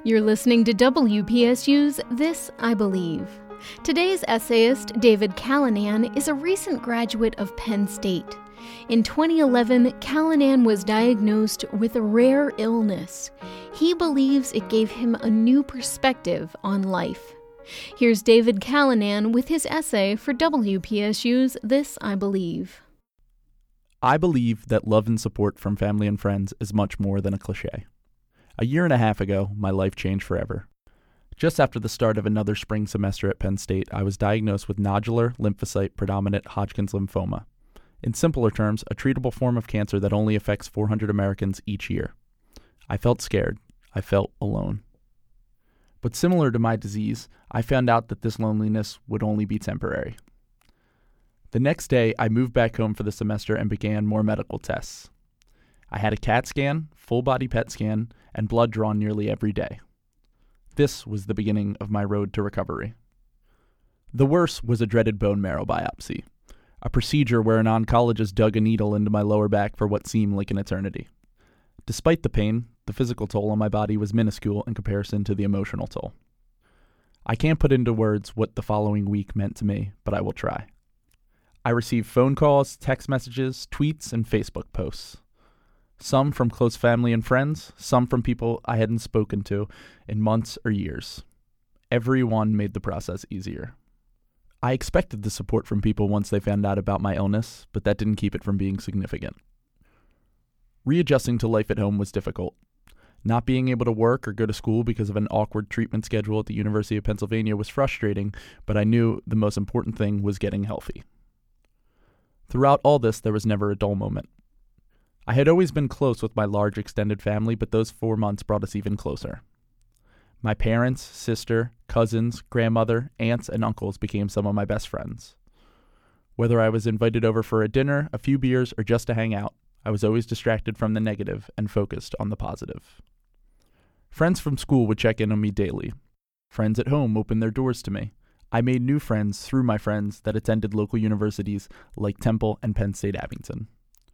You're listening to WPSU's This I Believe. Today's essayist, David Callanan, is a recent graduate of Penn State. In 2011, Callanan was diagnosed with a rare illness. He believes it gave him a new perspective on life. Here's David Callanan with his essay for WPSU's This I Believe. I believe that love and support from family and friends is much more than a cliche. A year and a half ago, my life changed forever. Just after the start of another spring semester at Penn State, I was diagnosed with nodular lymphocyte predominant Hodgkin's lymphoma. In simpler terms, a treatable form of cancer that only affects 400 Americans each year. I felt scared. I felt alone. But similar to my disease, I found out that this loneliness would only be temporary. The next day, I moved back home for the semester and began more medical tests. I had a CAT scan, full-body PET scan, and blood drawn nearly every day. This was the beginning of my road to recovery. The worst was a dreaded bone marrow biopsy, a procedure where an oncologist dug a needle into my lower back for what seemed like an eternity. Despite the pain, the physical toll on my body was minuscule in comparison to the emotional toll. I can't put into words what the following week meant to me, but I will try. I received phone calls, text messages, tweets, and Facebook posts. Some from close family and friends, some from people I hadn't spoken to in months or years. Everyone made the process easier. I expected the support from people once they found out about my illness, but that didn't keep it from being significant. Readjusting to life at home was difficult. Not being able to work or go to school because of an awkward treatment schedule at the University of Pennsylvania was frustrating, but I knew the most important thing was getting healthy. Throughout all this, there was never a dull moment. I had always been close with my large extended family, but those 4 months brought us even closer. My parents, sister, cousins, grandmother, aunts, and uncles became some of my best friends. Whether I was invited over for a dinner, a few beers, or just to hang out, I was always distracted from the negative and focused on the positive. Friends from school would check in on me daily. Friends at home opened their doors to me. I made new friends through my friends that attended local universities like Temple and Penn State Abington.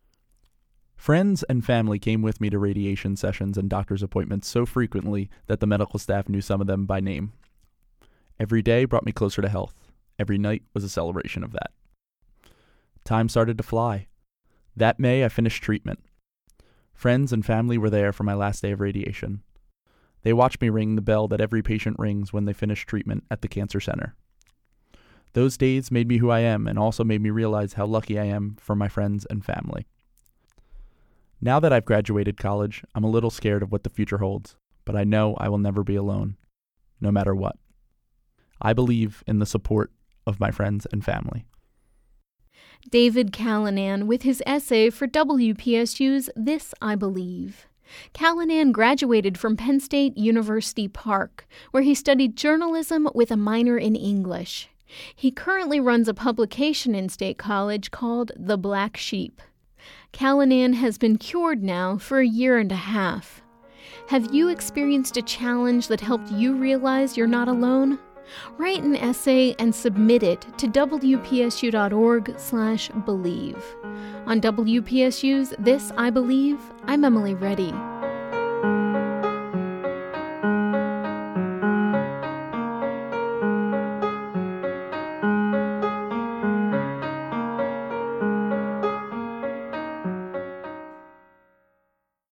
Friends and family came with me to radiation sessions and doctor's appointments so frequently that the medical staff knew some of them by name. Every day brought me closer to health. Every night was a celebration of that. Time started to fly. That May, I finished treatment. Friends and family were there for my last day of radiation. They watched me ring the bell that every patient rings when they finish treatment at the cancer center. Those days made me who I am and also made me realize how lucky I am for my friends and family. Now that I've graduated college, I'm a little scared of what the future holds, but I know I will never be alone, no matter what. I believe in the support of my friends and family. David Callanan with his essay for WPSU's This I Believe. Callanan graduated from Penn State University Park, where he studied journalism with a minor in English. He currently runs a publication in State College called The Black Sheep. Callanan has been cured now for a year and a half. Have you experienced a challenge that helped you realize you're not alone? Write an essay and submit it to wpsu.org/believe. On WPSU's This I Believe, I'm Emily Reddy.